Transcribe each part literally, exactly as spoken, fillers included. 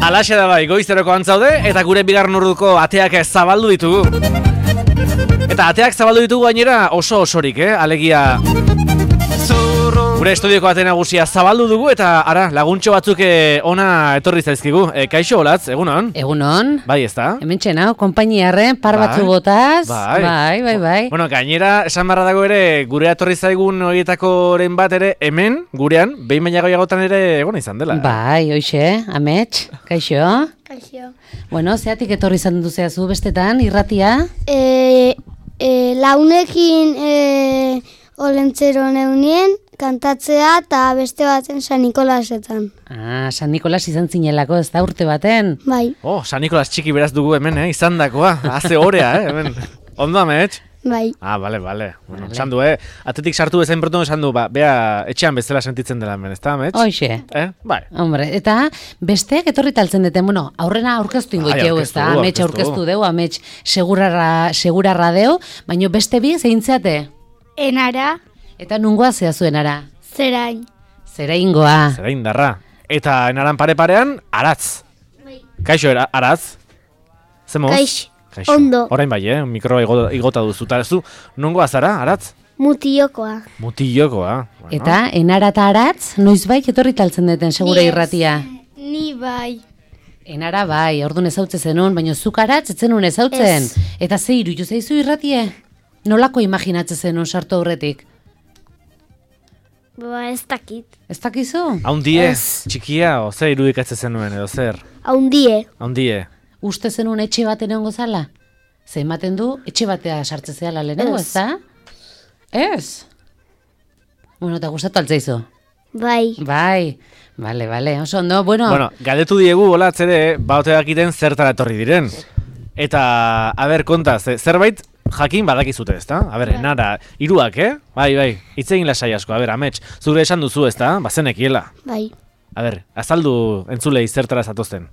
Alaxe da bai, goizeroko antzaude, eta gure bigarren orduko ateak zabaldu ditugu. Eta ateak zabaldu ditugu gainera oso osorik, eh? Alegia... Gure estudioko ate nagusia zabaldu dugu eta ara, laguntxo batzuk ona etorri zaizkigu. E, kaixo, Olatz, egunon? Egunon. Bai, ez da? Hemen txena, konpainiarren, par bai. Batzu botaz. Bai. bai, bai, bai. Bueno, gainera, esan barra dago ere, gure etorri zaigun horietakoren bat ere, hemen, gurean, behin baina goiagotan ere egona izan dela. Bai, hoxe, amets, kaixo. Kaixo. Bueno, zeatik etorri izan duzeazu bestetan, irratia? E, e, launekin e, olentzero neunien, kantatzea eta beste baten San Nikolasetan. Ah, San Nikolas izan zinelako, ez da urte baten? Bai. Oh, San Nikolas txiki beraz dugu hemen, eh? Izan dakoa, haze horea, eh? Hemen. Ondo amets? Bai. Ah, bale, bale. Bueno, esan du, eh? Atetik sartu bezain proto esan du, ba, bea etxean bezala sentitzen dela hemen, ez da, amets? Hoxe. Eh? Bai. Hombre, eta besteak etorri taltzen duten, bueno, aurrena aurkeztu ingo ikeu, ez da, amets aurkeztu deu, amets segurarra, segurarra deu, baina beste bi zeintzeate? Enara. Eta nungoa zea zuen ara? Zerain. Zeraingoa. Zerain darra. Eta enaran pare-parean, Aratz. Bai. Kaixo, era, Aratz? Zemoz? Kaix. Kaixo. Ondo. Orain bai, eh? Mikroa igota, igota duzu. Eta zu, nungoa zara, Aratz? Mutiokoa. Mutillokoa. Bueno. Eta enara eta Aratz, noizbait etorri taltzen duten segure Ni ez. irratia? Ni bai. Enara bai, orduan ezautze zenun, baina zuk Aratz etzen nun ezautzen. Ez. Eta ze iruditu zaizu irratie? Nolako imaginatzen zenun sartu aurretik? Ba, ez dakit. Ez dakizu? Haundie, Ez. txikia, o zer irudikatzen zenuen, edo zer? Haundie. Haundie. Uste zenun etxe baten egongo zala? Ze ematen du, etxe batea sartze zehala lehenengo, Ez. ez da? Ez? Bueno, eta gustatu altzaizu? Bai. Bai, bale, bale, oso ondo, bueno... Bueno, galdetu diegu, Olatz ere, baute dakiten zertara etorri diren. Eta, a ber, konta, ze, zerbait jakin badakizute, ezta? A ber, enara, hiruak, eh? Bai, bai, hitz egin lasai asko, a ber, amets, zure esan duzu, ezta? Bazenekiela. Bai. A ber, azaldu entzulei zertara zatozten.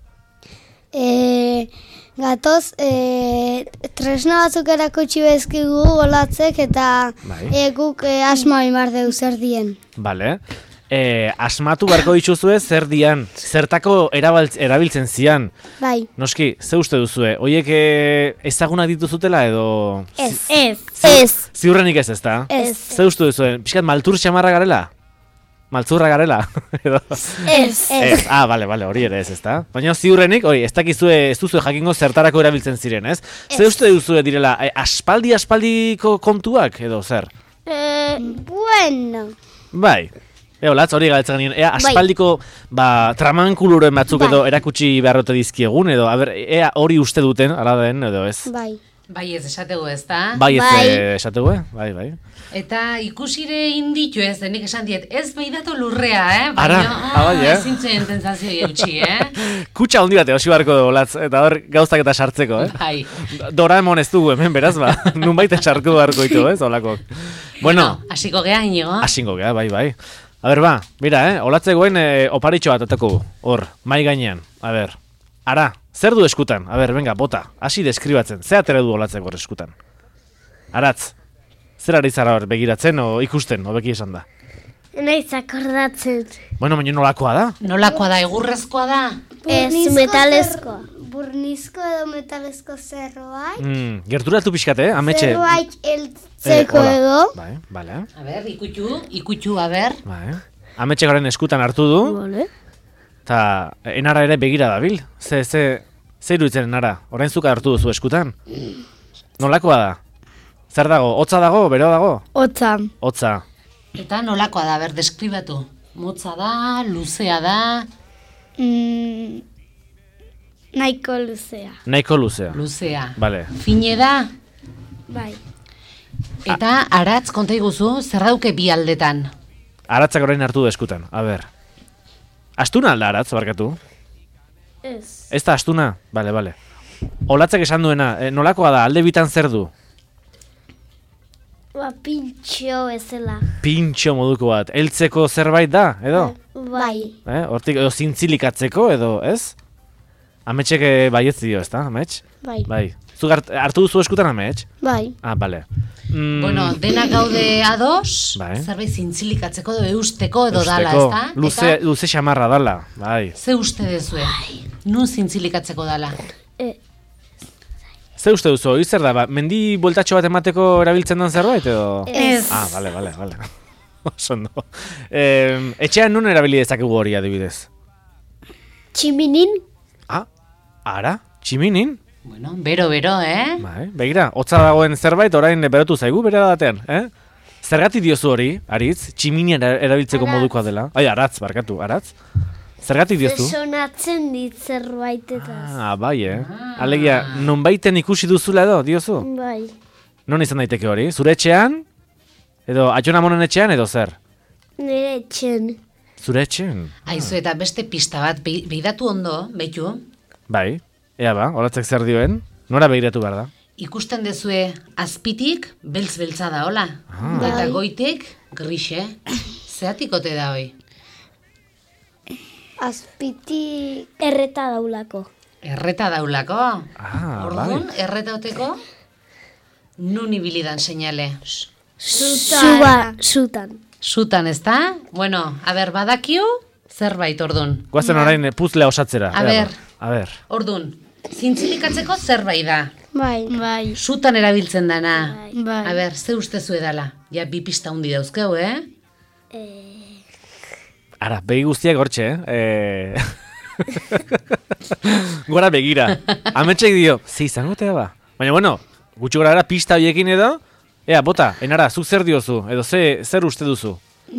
E, gatoz, e, tresna batzuk erakutsi bezkigu Olatzek eta Bai. e, guk e, asma imar deu zer dien. Bale. E, asmatu beharko dituzue zer dian, zertako erabaltz, erabiltzen zian. Bai. Noski, ze uste duzue? Oiek e, ezagunak dituzutela edo... Ez. Ez. Zi- Ez. Ziurrenik ez, ezta? Ez. Ze uste duzue? Pixkat maltur xamarra garela? Maltzurra garela? Edo... Ez. Ez, ah, bale, bale, hori ere ez, ezta? Baina ziurrenik, hori, ez dakizue, ez duzue jakingo zertarako erabiltzen ziren, ez? Ze uste duzue direla, e, aspaldi aspaldiko kontuak, edo zer? E, bueno. Bai. Eo, Latz, hori galdetzen genien, ea Bai. aspaldiko ba, tramankuluren batzuk Bai. edo erakutsi beharrote dizkiegun, edo, a ber, ea hori uste duten, ala den, edo ez? Bai. Bai ez esategu ez da? Bai ez Bai. eh, esategu, eh? Bai, bai. Eta ikusire inditu ez, denik esan diet, ez beidatu lurrea, eh? Ara, ah, bai, eh? ezin zen tentazio eutxi, eh? Kutxa handi bate, osi beharko dugu, Latz, eta hor gauztak eta sartzeko, eh? Bai. Doraemon ez dugu hemen, beraz, ba, nunbait sartu beharko ditu, ez, holakok. Bueno, hasiko gea, Inigo. hasingo gea, bai, bai. A ber, ba, mira, eh, olatzegoen eh, oparitxo bat atako hor, mai gainean, a ber. Ara, zer du eskutan? A ber, venga, bota, hasi deskribatzen, ze atera du olatzeko hor eskutan? Aratz, zer ari zara hor begiratzen o ikusten, hobeki esan da? Naiz akordatzen. Bueno, baina nolakoa da? Nolakoa da, egurrezkoa da? Ez, metalezko. Burnizko edo metalezko zerbait. Mm, gerturatu pixkate, eh, ametxe. Zerbait eltzeko hola. edo. Bai, bale, A ber, ikutxu, ikutxu, a ber. bai. Ametxe garen eskutan hartu du, Vale. eta enara ere begira dabil. Ze, ze, ze iruditzen enara, orain zuka hartu duzu eskutan? Nolakoa da? Zer dago, hotza dago, bero dago? Otza. Hotza. Eta nolakoa da, ber, deskribatu. Motza da, luzea da... Mm, nahiko luzea. Nahiko luzea. Luzea. Bale. Fine da, Bai. eta Aratz konta iguzu, zer dauke bi aldetan. Aratzak orain hartu du eskutan, a ber. Astuna alda aratz, barkatu? Ez. Ez da astuna? Bale, bale. Olatzak esan duena, eh, nolakoa da, alde bitan zer du? Ba, pintxo ezela. Pintxo moduko bat, heltzeko zerbait da, edo? Bai. Eh? Hortik, edo zintzilikatzeko, edo, ez? Ametxek eh, baietz dio, ez da, amets? Bai. Bai. Zu hartu duzu eskutan amets? Bai. Ah, bale. Mm, Bueno, dena gaude ados, bai. zerbait zintzilikatzeko edo eusteko edo Eusteko. dala, ezta? Luze, Eta luze xamarra dala, bai. ze uste dezue? Nun zintzilikatzeko dala? E, Ze uste duzu, hori zer da, ba, mendi bueltatxo bat emateko erabiltzen den zerbait edo? Ez. Ah, bale, bale, bale. Oso ondo. Eh, etxean nun erabili dezakegu hori adibidez? tximinin? Ah, ara, tximinin? Bueno, bero, bero, eh? Bai, begira, hotza dagoen zerbait orain berotu zaigu bere batean, eh? Zergatik diozu hori, Aritz, tximinia erabiltzeko Aratz. modukoa dela? Ai, aratz, barkatu, aratz. Zergatik diozu? Sonatzen dit zerbaitetaz. Ah, bai, eh? Alegia, nonbaiten ikusi duzula edo, diozu? Bai. Non izan daiteke hori? Zure etxean? Edo atxonamonen etxean edo zer? Nire etxen. Zure etxean? Aizu eta beste pista bat, be- beidatu ondo, beitu, Bai, ea ba, olatzek zer dioen? Nora begiratu behar da? ikusten dezue azpitik beltz-beltza da, hola? Ah. Eta Bai. goitik grixe. Zeatikote da hoi? Azpiti erreta daulako. Erreta daulako. Ah, Orduan, bai. erreta oteko, nun ibilidan seinale. Zuba, zutan. Sutan, ezta? Bueno, a ber, badakiu, zerbait orduan. Guazen orain eh, puzlea osatzera. A ea ba. ber. A ber. Orduan, zintzilikatzeko zerbait da. Bai. Bai. Sutan erabiltzen dana. Bai. A ber, ze ustezu edala? Ja, bi pista hundi dauzkeu, eh? Ara, begi guztiak hortxe, eh? eh? Gora begira. Ametxek dio, ze izango tea ba? Baina, bueno, gutxi gora era pista horiekin edo, ea, bota, enara, zuk zer diozu, edo ze, zer uste duzu?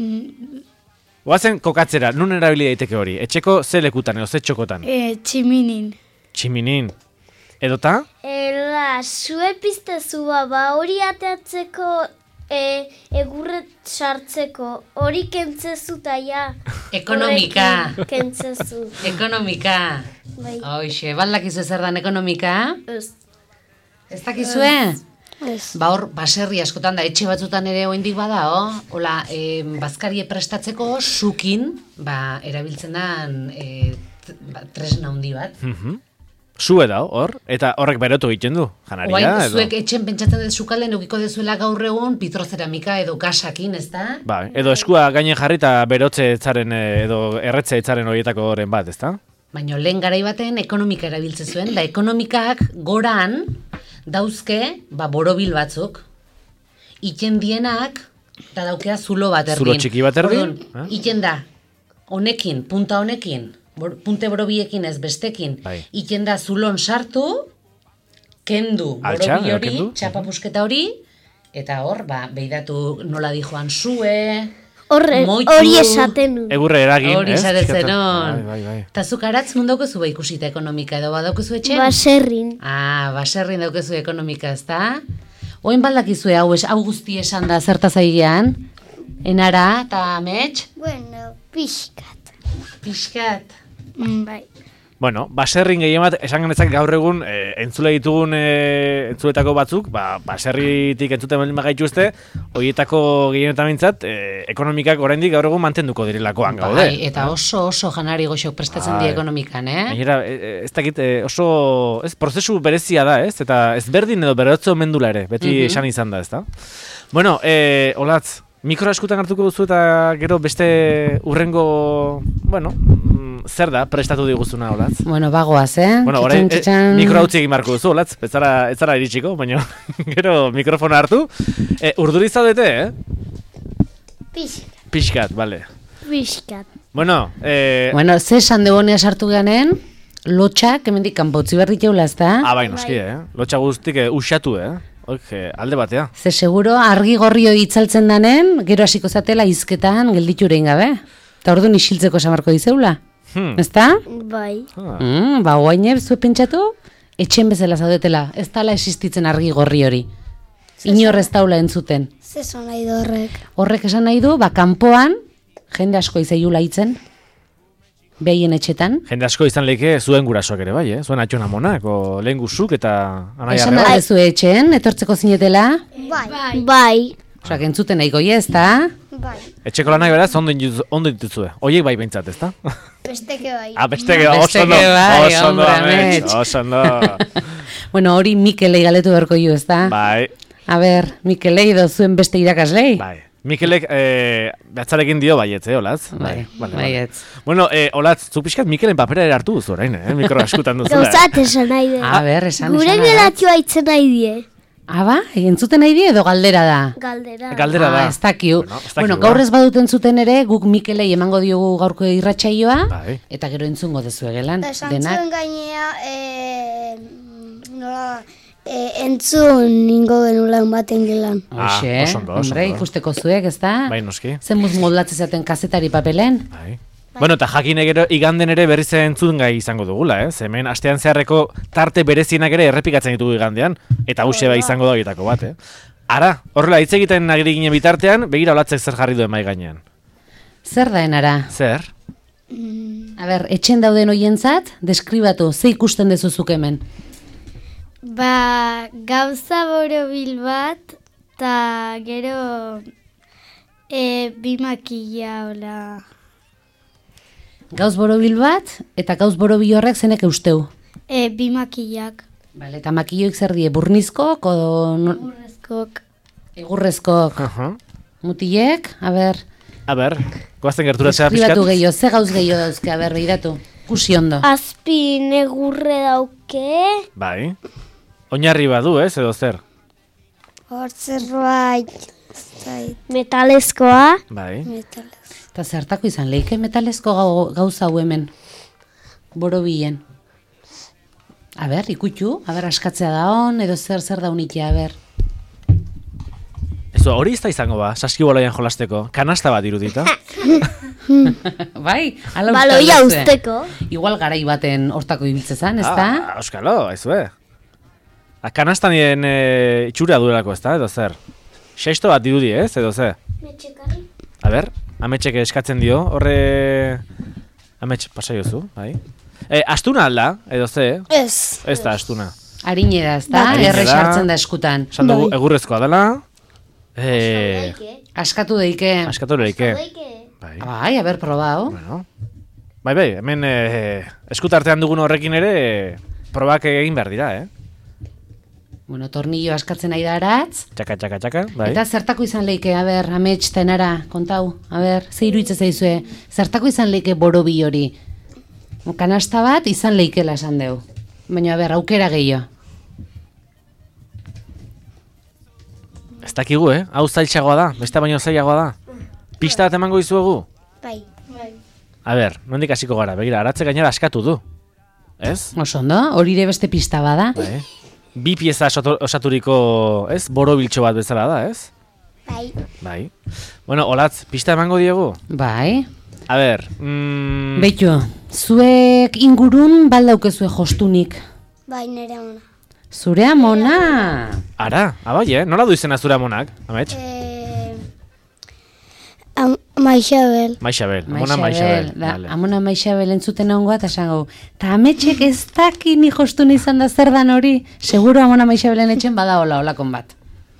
Goazen kokatzera, nun erabili daiteke hori? Etxeko ze lekutan edo ze txokotan? E, tximinin. Tximinin. Edota? Ela, zue piztezu ba, ba hori ateatzeko e, egurret sartzeko, hori kentzezu ta ja. Ekonomika. Horrekin Kentzezu. Ekonomika. Bai. Hoixe, baldakizu zer dan ekonomika? Ez. Ez dakizue? Ez. Ba hor, baserri askotan da, etxe batzutan ere oindik bada, oh? Hola, e, bazkarie prestatzeko sukin, ba, erabiltzen dan e, t- ba, tresna handi bat. Mhm. Sue da, hor, eta horrek berotu egiten du, janaria, Oain, edo? zuek etxen pentsatzen dut sukalden eukiko dezuela gaur egun pitrozeramika edo gasakin, ezta? Bai, edo eskua gainen jarri eta berotze etzaren eh, edo erretze etzaren horietako horren bat, ezta? Baina lehen garai baten ekonomika erabiltzen zuen, da ekonomikak goran dauzke, ba, borobil batzuk. Iten dienak, da daukea zulo bat erdin. Zulo txiki bat erdin, Orduan, eh? iten da, honekin, punta honekin, bor, punte borobiekin ez bestekin, Bai. iten da zulon sartu, kendu Altxa, borobil edo hori, kendu. txapapusketa hori, eta hor, ba, beidatu nola dijoan zue, Horre, Moitu. hori esaten nun. Egurre eragin, hori ez? esaten Pixkat- zenon. Bai, bai, bai. Eta zuk aratz nun daukezu ba ikusita ekonomika edo badaukezu etxen? Baserrin. Ah, baserrin daukezu ekonomika, ezta? Oin baldakizue hau, es- hau guzti esan da zertaz aigean? Enara eta amets? Bueno, pixkat. Pixkat. Bai. Bueno, baserrin gehien bat, esan genezak gaur egun, e, entzule ditugun e, entzuletako batzuk, ba, baserritik entzuten baldin bagaituzte, horietako gehienetan bintzat, e, ekonomikak oraindik gaur egun mantenduko direlakoan gaude. Bai, eta oso oso janari goxok prestatzen Bai. di ekonomikan, eh? Gainera, e, e, ez dakit, e, oso, ez, prozesu berezia da, ez? Eta ezberdin edo berotze mendula ere, beti Mhm. esan izan da, ez da? Bueno, e, olatz, mikro eskutan hartuko duzu eta gero beste urrengo, bueno, mm, zer da prestatu diguzuna, olatz? Bueno, bagoaz, eh? Bueno, orain Txitxan, e, txitxan. mikro hautzi egin marko duzu, olatz, ez zara, ez zara iritsiko, baina gero mikrofona hartu. E, urduri zaudete, eh? Pixkat. Pixkat, bale. Pixkat. Bueno, e, Bueno, ze esan debonea sartu ganen, lotxak, hemendik kanpotzi behar diteula, ezta? ah, bai, noski, eh? Lotxa guztik e, usatu, eh? Oik, e, alde batea. Ze seguro argi gorrio itzaltzen danen, gero hasiko zatela izketan gelditurein gabe. Eta orduan isiltzeko esamarko dizeula. Hmm. Ezta? Bai. Ah. Mm, ba, guaine, zue pentsatu, etxen bezala zaudetela. Ez dala existitzen argi gorri hori. Inor ez daula entzuten. Zeso nahi du horrek. Horrek esan nahi du, ba, kanpoan, jende asko izaiula hitzen, behien etxetan. Jende asko izan leke zuen gurasoak ere bai, eh? Zuen atxona monak, o lehen guzuk eta anaia Esan ere da bai. zu etxen, etortzeko zinetela. Bai. Bai. Osak, entzuten nahiko ez da? Bai. Etxeko lanak beraz ondo inditu- ondo dituzue. Oiek bai behintzat, ezta? Besteke bai. Ah, besteke, Besteke oso ondo, bai, oso ondo, hombre, amets, amets. oso ondo. Bueno, hori Mikelei galetu beharko ju, ezta? Bai. A ber, Mikelei edo zuen beste irakaslei? Bai. Mikelek, eh, batzarekin dio baietz, eh, Olatz? Bai, vale, baietz. Vale. Bueno, eh, Olatz, zu pixkat Mikelen papera ere hartu duzu orain, eh? Mikro askutan duzu. Gauzat esan nahi de. A ber, esan, Gure esan. gelatioa itzen nahi die. Aba, entzuten nahi die edo galdera da? Galdera. Galdera da. Ah, ez dakiu. Bueno, ez dakiu, Bueno, ba. gaur ez baduten zuten ere, guk Mikelei emango diogu gaurko irratsaioa, Bai. eta gero entzungo dezu egelan. Esan Denak. zuen gainea, e, nola, e, entzun ningo genula baten gelan. Ah, Hoxe, oso ondo, oso hombre, ondo. ikusteko zuek, ezta? Bai, noski. Zen muz moldatzen zaten kazetari papelen? Bai. Bueno, eta jakin gero iganden ere berriz entzun gai izango dugula, ez? Hemen astean zeharreko tarte berezienak ere errepikatzen ditugu igandean, eta hauxe bai izango da horietako bat, eh? Ara, horrela, hitz egiten agiri ginen bitartean, begira Olatzek zer jarri duen mai gainean. Zer da enara? Zer? A ber, etxen dauden hoientzat, deskribatu, ze ikusten dezuzuk hemen? Ba, gauza borobil bat, eta gero e, bi makila, hola. Gauz borobil bat, eta gauz borobil horrek zenek eusteu. E, bi makilak. Vale, eta makilloik zer die, burnizkok, o no, Urrezkok. egurrezkok, Aha. mutilek, a ber, A ber, goazten gerturatzea deskribatu pixkat. gehiago, ze gauz gehiago dauzke, a ber, behiratu, kusi ondo. Azpin egurre dauke. Bai. Oinarri badu, ez, edo zer? Hor zerbait, zait, Metalezkoa. Bai. metalez. Eta zertako izan, leike metalezko gau, gauza hau hemen, borobilen. A ber, ikutxu, a ber, askatzea da hon, edo zer zer da unitia, a ber. Ez hori ez da izango ba, saskiboloian jolasteko. Kanasta bat irudita. Bai, ala uste Baloia duzue. usteko. Igual garai baten hortako ibiltze zan, ez da? Ah, euskalo, ez be. A kanasta nien e, itxura duelako, ez da, edo zer? Seisto bat dirudi, ez, edo zer? Metxekarri. A ber, ametxek eskatzen dio, horre... Amets, pasai duzu, bai. E, astuna alda, edo ze? Ez. Ez da astuna. Harine da, ez da? Harine Erre da. sartzen da eskutan. Esan dugu, Bai. egurrezkoa dela. E, Askatu daike. askatu leike. Bai. Bai, a ber, probau. Bueno. Bai, bai, hemen e, eskutartean dugun horrekin ere probak egin behar dira, eh? Bueno, tornillo askatzen nahi da aratz. Txaka, txaka, txaka, bai. Eta zertako izan leike, a ber, amets tenara, kontau. A ber, ze iruitze zaizue. Zertako izan leike borobi hori. Kanasta bat izan leikela esan deu. Baina, a ber, aukera gehiago. Ez dakigu, eh? Hau zailtxagoa da, beste baino zailagoa da. Pista bat emango dizuegu? Bai. A ber, nondik hasiko gara, begira, aratze gainera askatu du. Ez? Oso ondo, hori ere beste pista bada. Bai. Bi pieza osatu- osaturiko, ez? Borobiltxo bat bezala da, ez? Bai. Bai. Bueno, Olatz, pista emango diegu? Bai. A ber, mm, Beitu, zuek ingurun baldaukezue jostunik. Bai, nere ona. Zure amona. ara, abai, eh? Nola du izena zure amonak, amets? E, am, Maixabel. Maixabel, amona Maixabel. Da, Vale. amona Maixabel entzuten hongoa eta esango. Ta ametxek ez daki ni jostun izan da zer dan hori. Seguro amona Maixabelen etxen bada hola, holakon bat.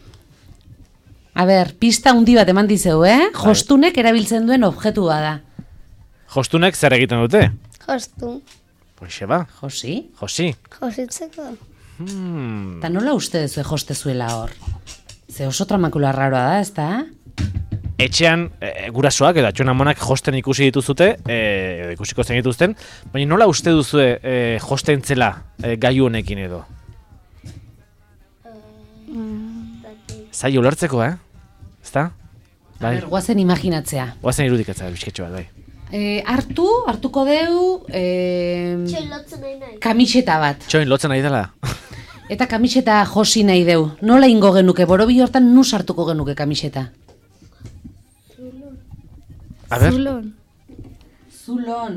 A ber, pista hundi bat eman dizeu, eh? Jostunek erabiltzen duen objektu da. Jostunek zer egiten dute? Jostu. Hoxe ba, Josi? Josi. Jositzeko. Hmm. Ta nola uste dezue jostezuela hor? Ze oso tramakula raroa da, ez da? Etxean e, gurasoak edo atxon amonak josten ikusi dituzute, e, edo ikusiko zen dituzten, baina nola uste duzue e, josten zela e, gaiu honekin edo? Zai ulertzeko, eh? Ezta? A Bai, ber, guazen imaginatzea. oazen irudikatza bizketxo bat, bai. E, hartu, hartuko deu e, Lotzen nahi nahi. kamiseta bat. Txoin lotzen nahi dela. Eta kamiseta josi nahi deu. Nola ingo genuke, borobi hortan nus hartuko genuke kamiseta? A ber, Zulon. Zulon.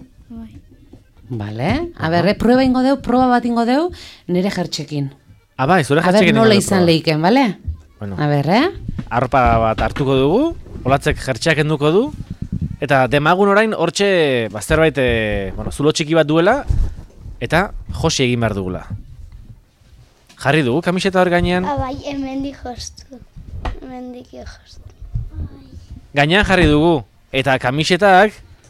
Vale, a ber, eh, prueba ingo deu, proba bat ingo deu, nire jertxekin. ah, bai, zure A ber, jartxekin nola ingo du izan proba. leiken, bale? Bueno, A ber, eh? arropa bat hartuko dugu, Olatzek jertxeak enduko du, eta demagun orain hortxe ba, zerbait, e, bueno, zulo txiki bat duela, eta josi egin behar dugula. Jarri dugu kamiseta hor gainean, Abai, hemendik jostu. Hemendik jostu. gainean jarri dugu, eta kamisetak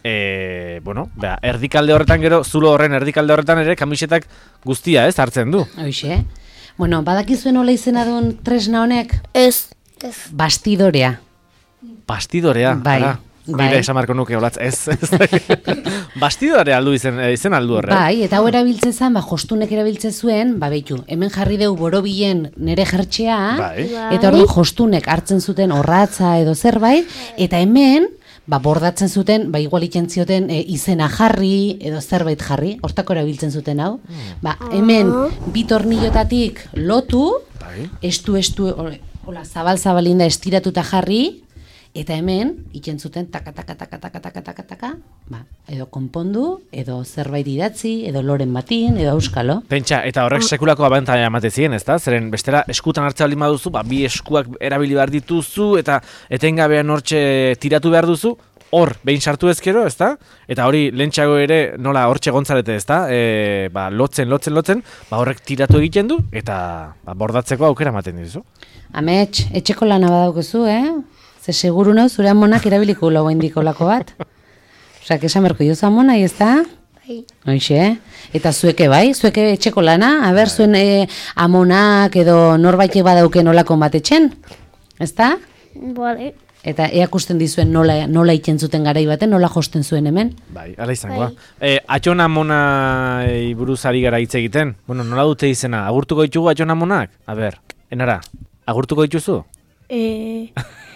e, bueno, ba, erdikalde horretan gero, zulo horren erdikalde horretan ere kamisetak guztia, ez, hartzen du. Hoxe. Bueno, badakizuen nola izena duen tresna honek? Ez. Ez. Bastidorea. Bastidorea. Bai, ara. bai. Nire esan marko nuke olatz, ez. ez. Bastidorea aldu izen, izen aldu horre. Bai, eta hau erabiltzen zen, ba, jostunek erabiltzen zuen, ba, beitu, hemen jarri deu borobilen nere jertxea, Bai. eta orduan jostunek hartzen zuten orratza edo zerbait, eta hemen, ba, bordatzen zuten, ba, igual itzen zioten e, izena jarri, edo zerbait jarri, hortako erabiltzen zuten hau. Ba, hemen, bi tornillotatik lotu, Bai. estu, estu, hola, zabal-zabalinda estiratuta jarri, eta hemen, itzen zuten taka, taka, taka, taka, taka, taka, taka, ba, edo konpondu, edo zerbait idatzi, edo loren batin, edo euskalo. Pentsa, eta horrek sekulako abantaia emate ziren, ezta? Zeren bestela eskutan hartzea baldin baduzu, ba, bi eskuak erabili behar dituzu eta etengabean hortxe tiratu behar duzu, hor behin sartu ezkero, ezta? Eta hori lentsago ere nola hortxe gontzarete, ezta? E, ba, lotzen, lotzen, lotzen, ba, horrek tiratu egiten du eta ba, bordatzeko aukera ematen dizu. Amets, etxeko lana badaukezu, eh? Ze seguru nau zure amonak erabiliko lau indiko lako bat. Osa, esan berko jozu amonai, ez da? Bai. Hoxe, eta zueke bai, zueke etxeko lana, haber zuen e, amonak edo norbaitek badauken olako bat etxen, ez da? Bale. Eta eakusten dizuen nola, nola iten zuten garai baten, nola josten zuen hemen? Bai, ala izangoa. E, atxona mona buruz ari gara hitz egiten. Bueno, nola dute izena? Agurtuko ditugu atxona monak? A ber, enara, agurtuko dituzu? Eh,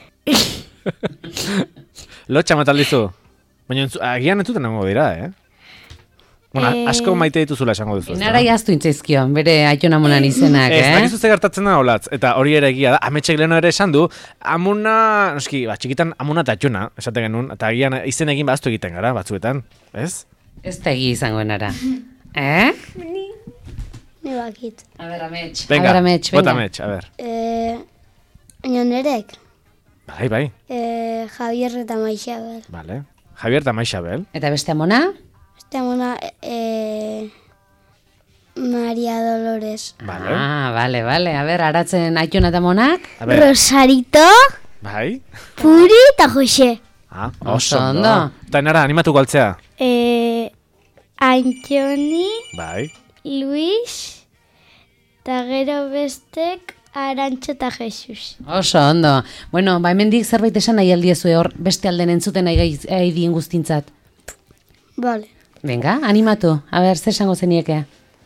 Lotxa mataldizu. Baina entzu, agian entzuten nango dira, eh? Bueno, Eh. asko maite dituzula esango duzu. ezta? Enara jaztu intzaizkion, bere aitonamonan izenak, Ez, eh? dakizu ze gertatzen da olatz, eta hori ere egia da, ametxek leheno ere esan du, amuna, noski, ba, txikitan amuna eta atxona, esaten genuen, eta agian izen egin baztu egiten gara, batzuetan, ez? Ez da egi izango enara. Eh? Ni bakit. A ber, amets. Venga, a ber, amets, bota venga. amets, a ber. Eh, baina nerek, Bai, bai, eh, Javier eta Maixabel. vale. Javier eta Maixabel. Eta beste amona? Este amona, eh, Maria Dolores. Vale. Ah, vale, vale. A ber, aratzen aitona eta monak? A ber, Rosarito, bai. Puri eta Jose. Ah, Oso oso ondo. ondo. Eta enara, animatuko altzea. Eh, Antoni, Bai. Luis, eta gero bestek Arantxo eta Jesus. Oso ondo. Bueno, ba, hemendik zerbait esan nahi aldiezue hor, beste alden entzuten nahi gai- nahi dien guztintzat. Vale. Venga, animatu. A ber, zer esango zenieke?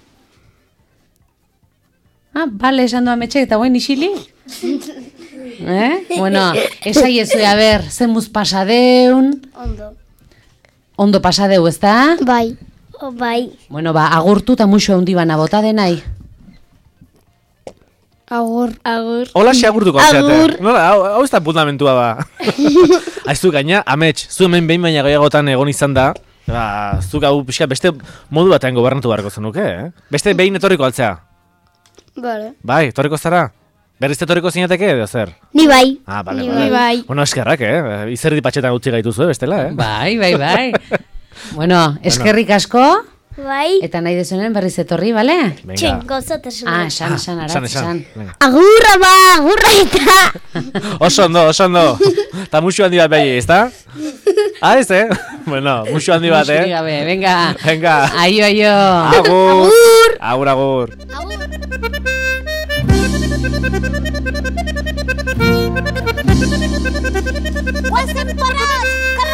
Ah, bale, esan doa metxe, eta guen isili? eh? Bueno, esaiezue, a ber, zenbuz pasadeun, Ondo. ondo pasadeu, ez da? Bai. O, bai. Bueno, ba, agurtu eta muxo handi bana bota denai. Agur. Agur. Hola xe agurtuko altzeate. Agur. Nola, hau, hau ez da fundamentua ba. Aizu gaina, amets, zu hemen behin baina gehiagotan egon izan da, ba, zuk hau pixka beste modu batean gobernatu beharko zenuke, eh? Beste behin etorriko altzea. Vale. Bai, etorriko zara? Berriz etorriko zinateke edo zer? Ni bai. Ah, bale, Ni bale. bai. Bueno, eskerrak, eh? Izerdi patxetan utzi gaituzu, eh, bestela, eh? Bai, bai, bai. Bueno, eskerrik asko, Bai. eta nahi dezunen berriz etorri, bale? Venga. Txen, gozatasun. Ah, esan, esan, Ah, aratz, esan. Venga. Agurra ba, agurra eta. Oso ondo, oso ondo. Eta musu handi bat behi, ezta? Ah, ez, eh? Bueno, musu handi bat, Musurik eh? gabe, venga. Venga. Aio, aio. Agur. Agur, agur. Guazen parat!